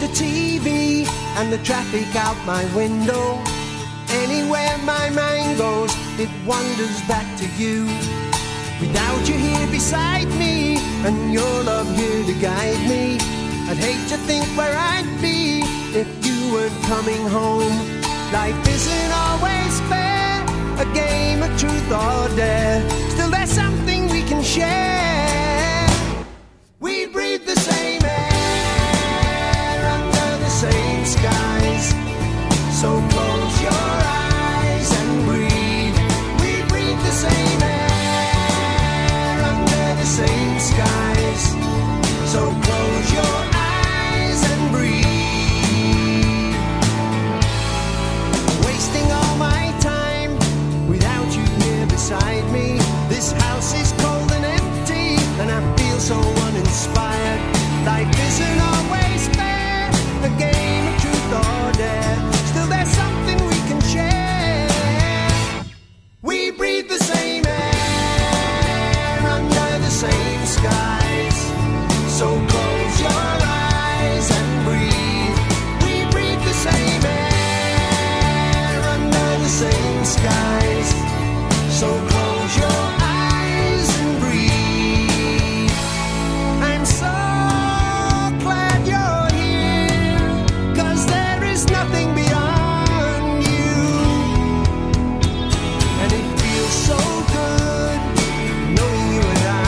the TV and the traffic out my window. Anywhere my mind goes, it wanders back to you. Without you here beside me and your love here to guide me, I'd hate to think where I'd be if you weren't coming home. Life isn't always fair, a game of truth or dare. Still there's something we can share. We breathe the same air under the same skies. So close your eyes and breathe. We breathe the same air under the same skies. So close your eyes and breathe. Wasting all my time without you here beside me. This house is cold and empty and I feel so uninspired. Life isn't always fair, a game of truth or dare. Still there's something we can share. We breathe the same air under the same skies. So close your eyes and breathe. We breathe the same air under the same skies. So close your eyes and breathe. I'm so glad you're here, 'cause there is nothing beyond you. And it feels so good knowing you and I.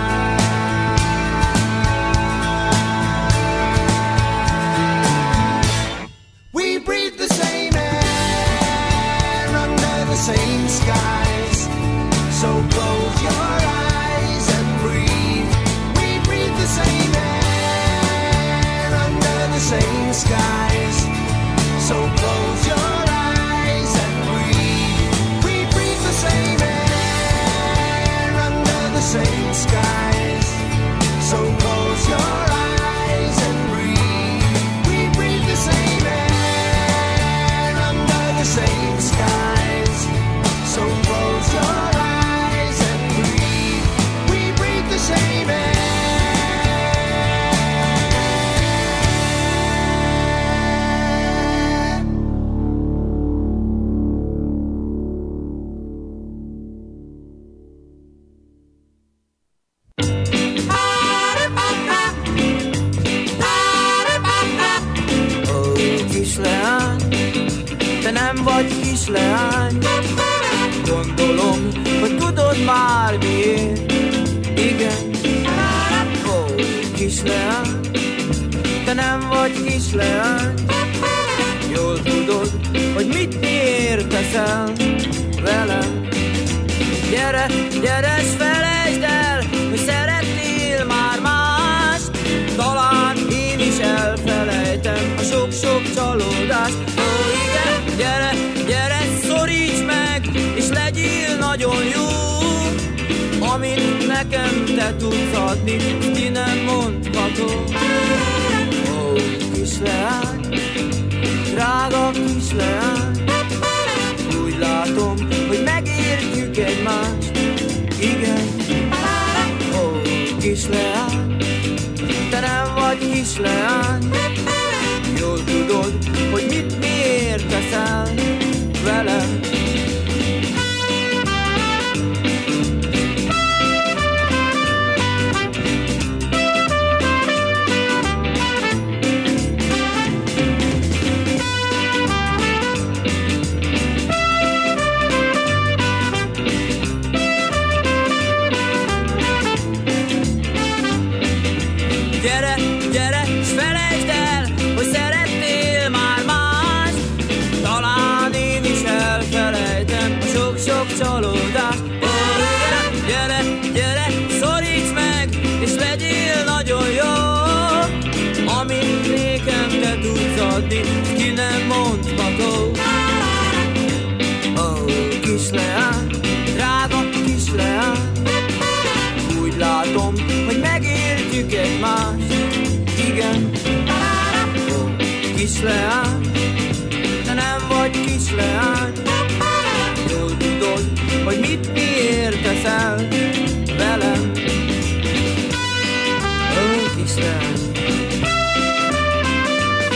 We breathe the same air under the same skies. So close your eyes and breathe. We breathe the same air under the same skies. So close your eyes and breathe. We breathe the same air under the same skies. So close your eyes and breathe. We breathe the same air under the same skies. So close your eyes and breathe. We breathe the same air. Kisleány, te nem vagy kisleány. Gondolom, hogy tudod már miért. Igen. Ó, kisleány, te nem vagy kisleány. Jól tudod, hogy mit miért teszel velem. Gyere, gyere, s felejtsd el, hogy szerettél már más. Talán én is elfelejtem a sok-sok csalódást. Ó, igen, gyere, gyere, szoríts meg, és legyél nagyon jó. Amit nekem te tudsz adni, ki nem mondható. Ó, kisleány, drága kisleány, úgy látom, hogy megértjük egymást. Igen. Ó, kisleány, te nem vagy kisleány. Jól tudod, hogy mit miért teszel velem. Gyere, gyere, s felejtsd el, hogy szerettél már más. Talán én is elfelejtem a sok-sok csalódást. Ó, gyere, gyere, gyere, szoríts meg, és legyél nagyon jó. Amit nékem te tudsz adni, ki nem mondható. Ó, kisleány, drága kisleány, úgy látom, hogy megértjük egymást. Igen. Ó, kisleány, te nem vagy kisleány. Jól tudod, hogy mit miért teszel velem. Ó, kisleány.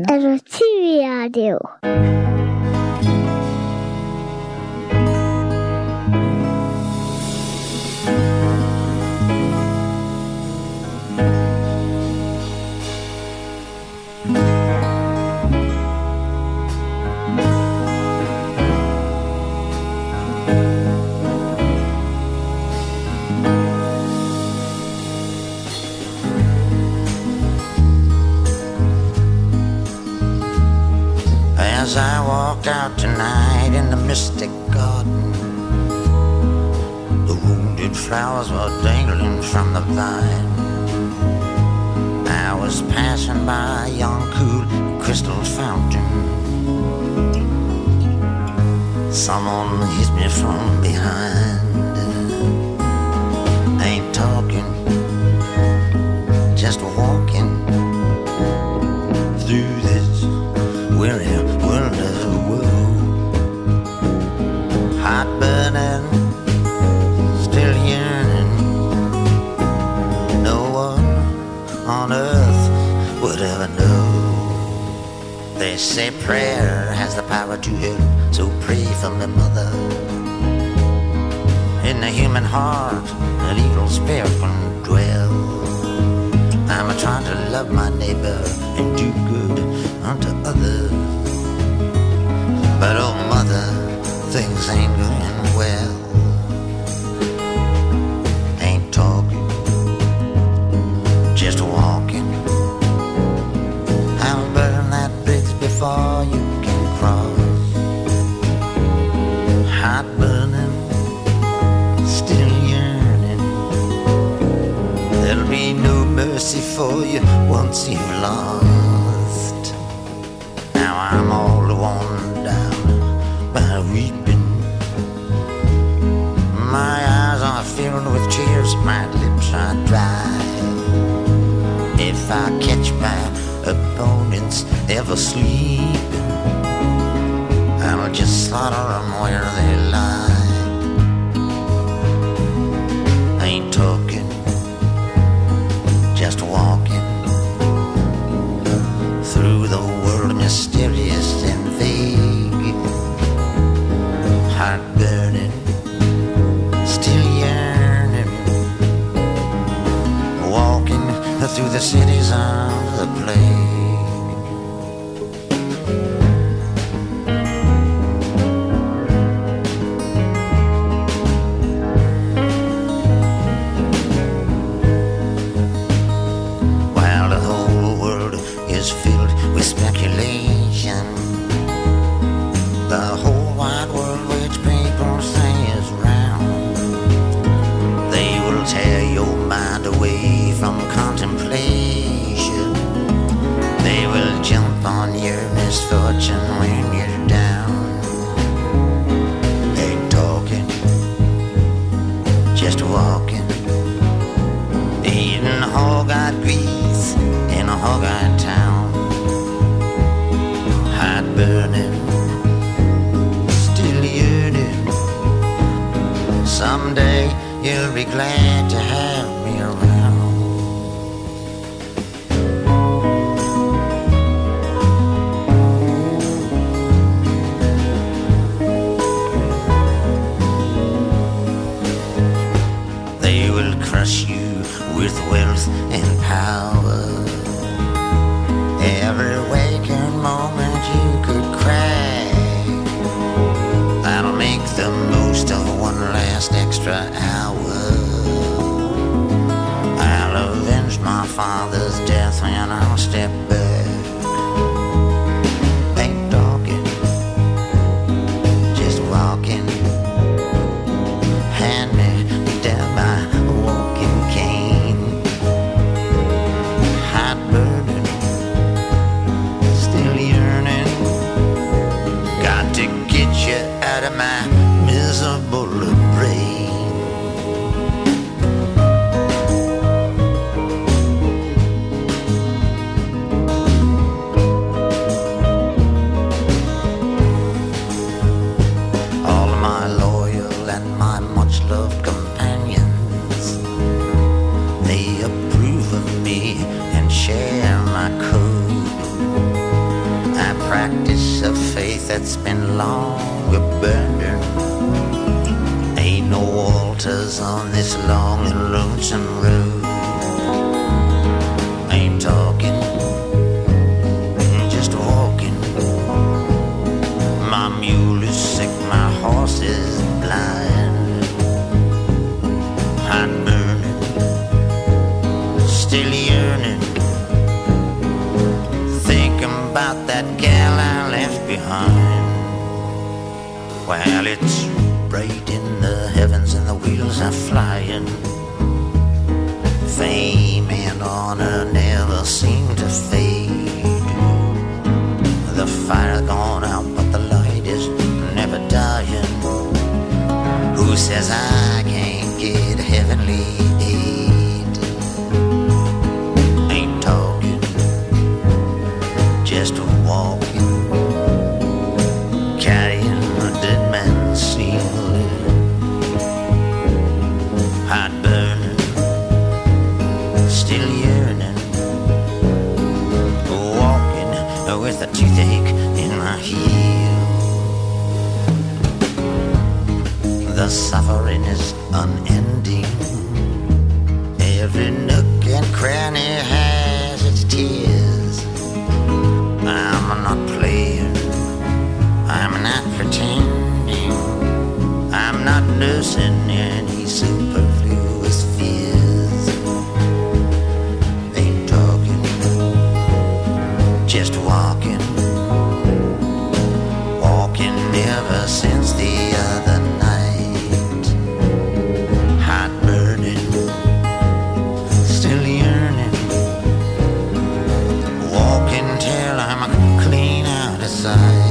LCV 라디오. As I walked out tonight in the mystic garden, the wounded flowers were dangling from the vine. I was passing by a young cool crystal fountain. Someone hit me from behind. Ain't talking, just walking through this weary world of the world. Heart burning, still yearning. No one on earth would ever know. They say prayer has the power to heal, so pray for me, mother. In the human heart, an evil spirit can dwell. I'm trying to love my neighbor and do good unto others. But oh mother, things ain't going well. Ain't talking, just walking. I'll burn that bridge before you can cross. Heart burning, still yearning. There'll be no mercy for you once you've lost. Now I'm all worn down by weeping. My eyes are filled with tears, my lips are dry. If I catch my opponents ever sleeping, I'll just slaughter them where they lie. Ain't talking, just walking through the world, mysterious and vague. Heart burning, still yearning. Walking through the cities of the plague. Speculation, the whole wide world which people say is round. They will tear your mind away from contemplation. They will jump on your misfortune when you're down. Ain't talking, just walking, eating hog-eyed grease in a hog-eyed town. Burning, still yearning. Someday you'll be glad to have me around. They will crush you with wealth and power. Every waking moment you could cry. I'll make the most of one last extra hour. I'll avenge my father's death and I'll step back. Ain't talking, just walking. Hand me down my walking cane. Heart burning, still yearning. Got to get you out of my miserable brain. that's been long abandoned. Ain't no altars on this long and lonesome road. Ain't talking, just walking. My mule is sick, my horse is blind. I'm burning, still yearning, thinking about that gal I left behind. Well, it's bright in the heavens and the wheels are flying. Fame and honor never seem to fade. The fire's gone out, but the light is never dying. Who says I can't get heavenly aid? Ain't talking, just walking, carrying a dead man's seal. Hot burning, still yearning, walking with a toothache in my heel. The suffering is unending. Every nook and cranny has its tears. I'm not playing, I'm not pretending, I'm not nursing any superfluous fears. Ain't talking, just walking, walking ever since the other night. Hot burning, still yearning, walking till I'm clean out of sight.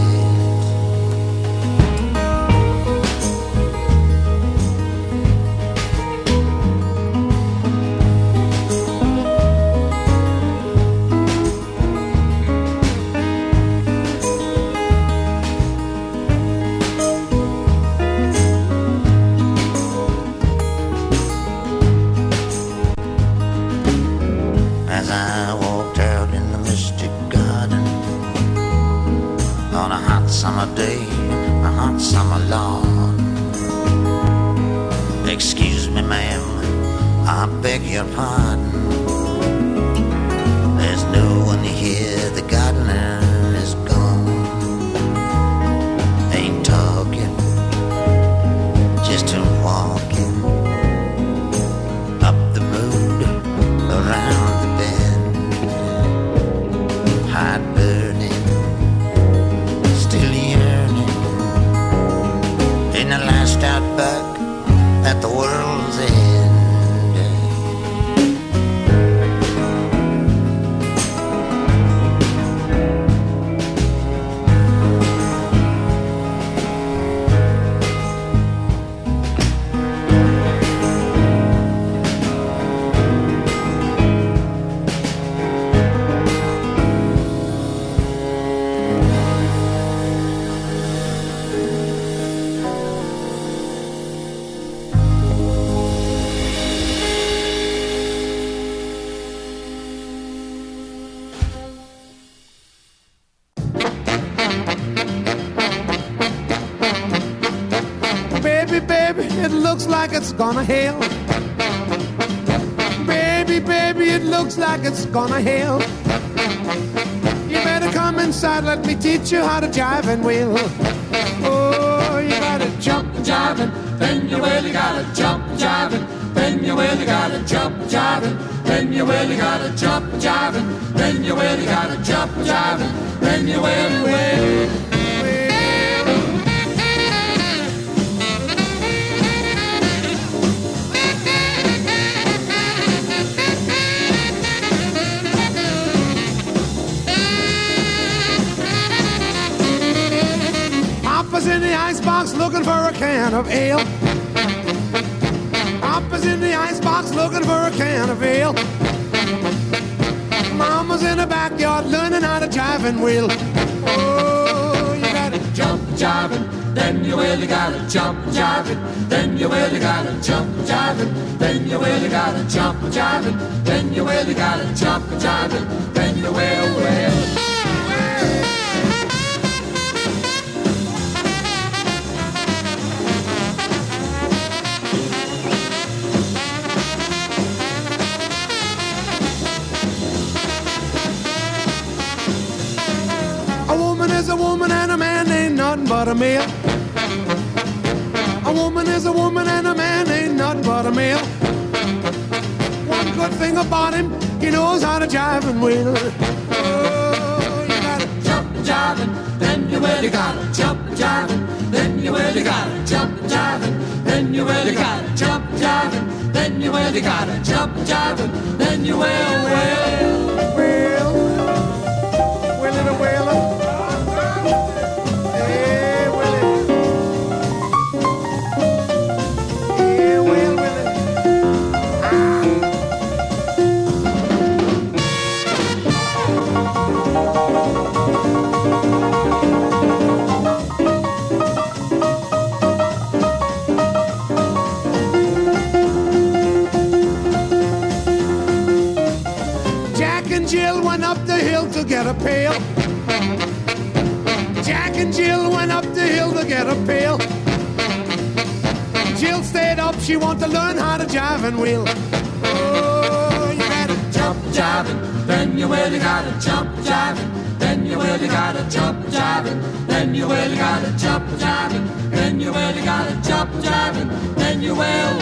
As I walked out in the mystic garden on a hot summer day, a hot summer lawn. Excuse me, ma'am, I beg your pardon. There's no one here, the gardener is gone. Ain't talking, just walking up the road, around the bend. Hot burning, still yearning, in the last outback at the world's end. Baby, baby, it looks like it's gonna hail. Baby, baby, it looks like it's gonna hail. You better come inside, let me teach you how to jive and wheel. Oh, you gotta jump and jive and then you really gotta jump and jive and then you really gotta jump and jive and then you really gotta jump and jive and then you really gotta jump and jive and then you really. Papa's in the icebox looking for a can of ale. Papa's in the icebox looking for a can of ale. Mama's in the backyard learning how to jive and wheel. Oh, you gotta jump jiving, then you really gotta jump jiving, then you really gotta jump jiving, then you really gotta jump jiving, then you really gotta jump jiving, then you will. woman is a woman and a man ain't nothing but a male. A woman is a woman and a man ain't nothing but a male. One good thing about him, he knows how to jive and wheel. Oh, you gotta jump and jive and then you really gotta jump and jive and then you really gotta jump and jive and then you really gotta jump and jive and then you really gotta jump and jive and then you will. Willie the Wailer. Hey, Willie. Hey, well, Willie. Jack and Jill went up the hill to get a pail. Jack and Jill went up the hill to get a pail. Jill stayed up, she wanted to learn how to jive and wheel. Oh, you gotta jump jiving, then you really gotta jump jiving, then you really gotta jump jiving, then you really gotta jump jiving, then you really gotta jump jiving, then you will.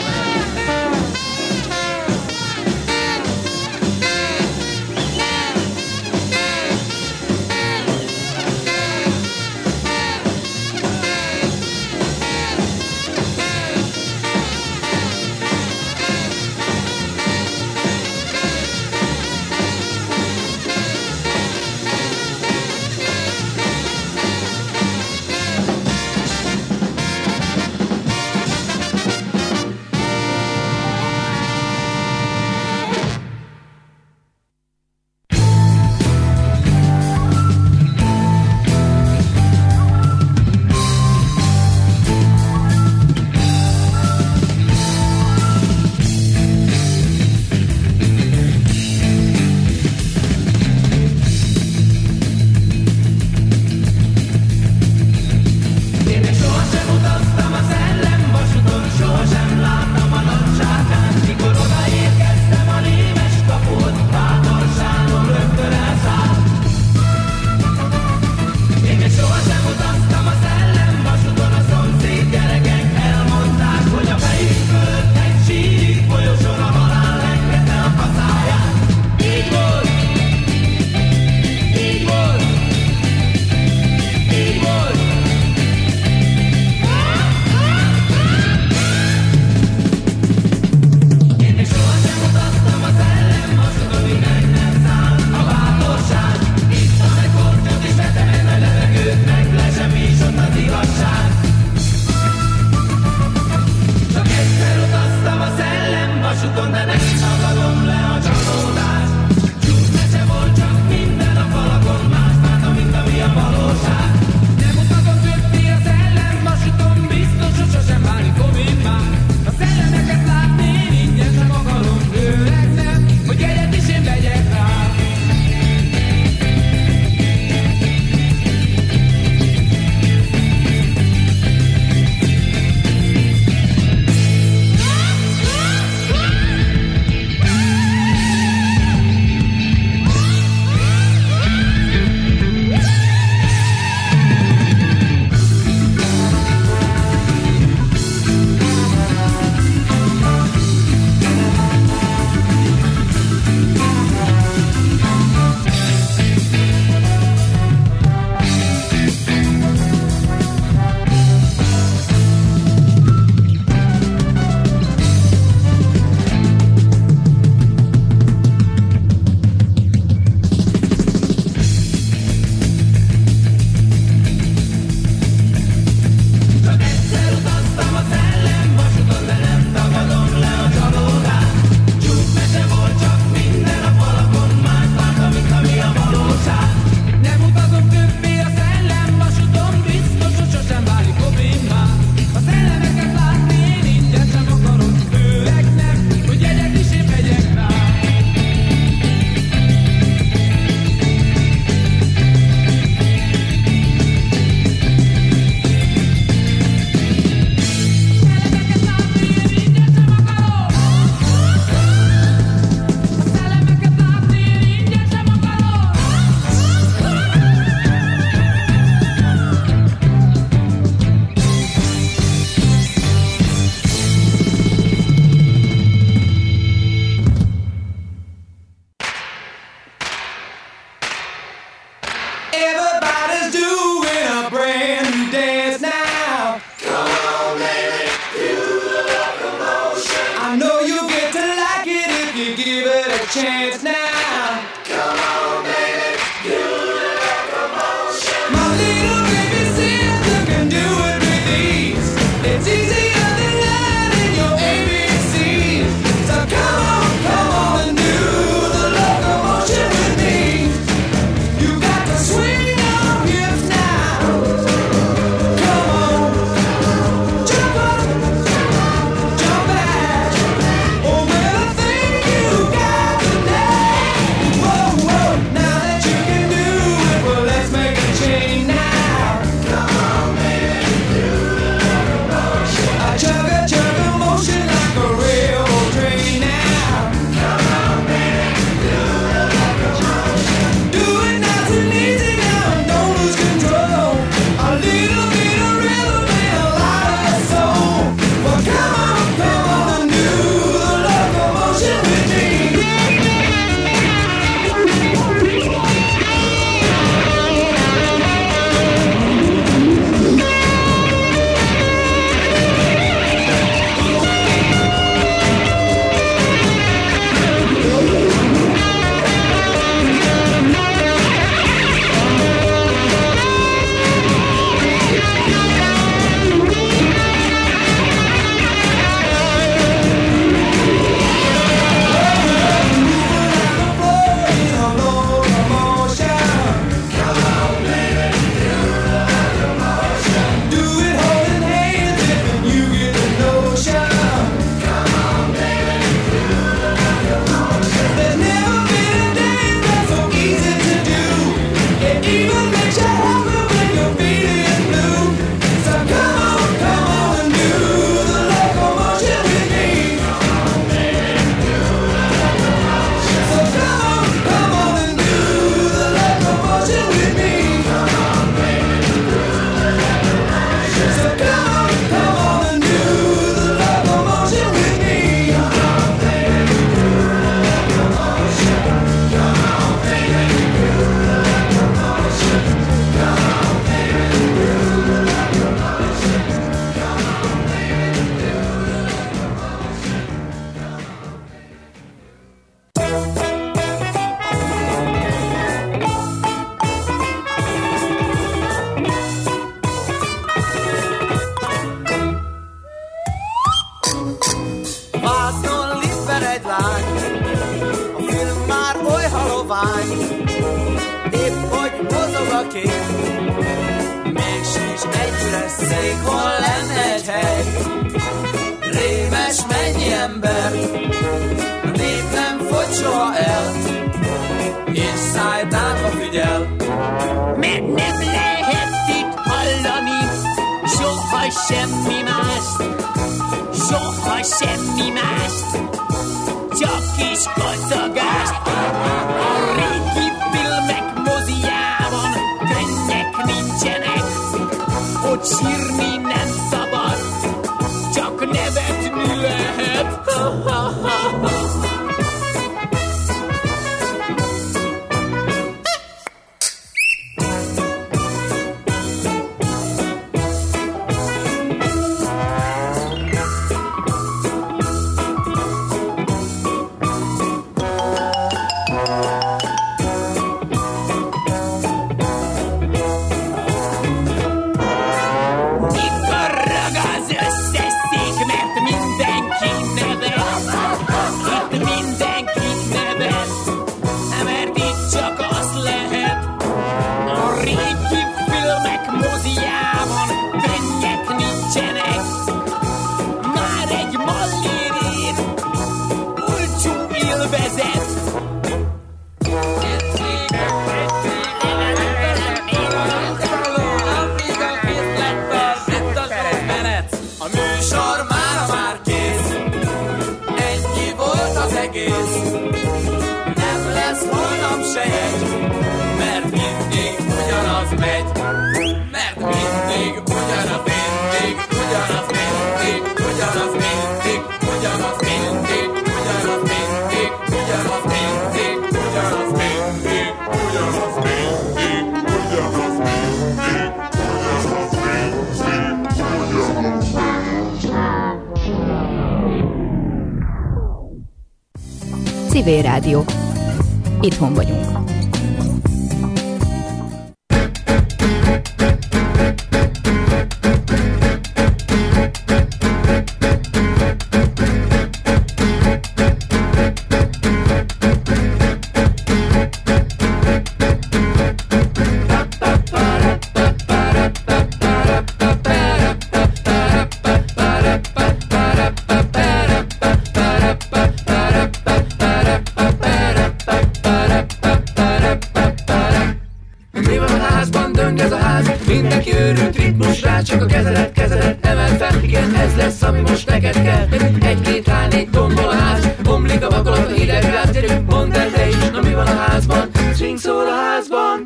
chance now. Come on, baby, do the locomotion. My little baby sister can do it with ease. It's easier than learning your ABCs. So come on and do the locomotion with me. You got to swing your hips now. Come on, jump up, jump back. Oh, well, I think you got today. Whoa, whoa, now that you can do it, well, let's make a change now. Come on, baby, do the locomotion. I chug a motion like a railroad train now. Come on, baby, do the locomotion. Do it nice and easy now and don't lose control. A little bit of rhythm and a lot of soul. Well, come on and do the locomotion with me. Vásznon liszter egy lány, a film már oly halovány, épp hogy mozog a kép, még sincs egy üres szék, hol lenne egy hely. Rémes mennyi ember, a nép nem fogy soha el, és szájtátva figyel. Mert nem lehet itt hallani soha semmi mást, soha semmi mást, csak kis kacagást. A régi filmek moziában könnyek nincsenek, ott sírni nem szabad, csak nevetni lehet. Civil Rádió. Itthon vagyunk. Csak a kezedet emeld fel, igen, ez lesz, ami most neked kell. Egy-két hányék tombol a ház, bomlik a vakolat, a hideg gáz, gyerünk, mondd el te is, na mi van a házban? Swing szól a házban.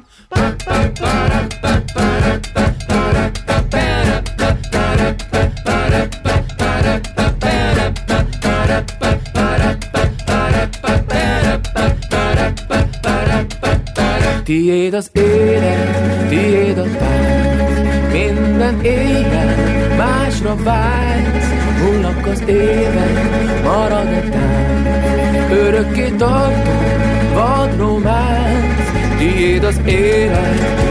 Tiéd az élet, tiéd a tánc, minden éjjel másra vágysz, múlnak az évek, marad a tánc, örökké tartó vad románc. Tiéd az élet,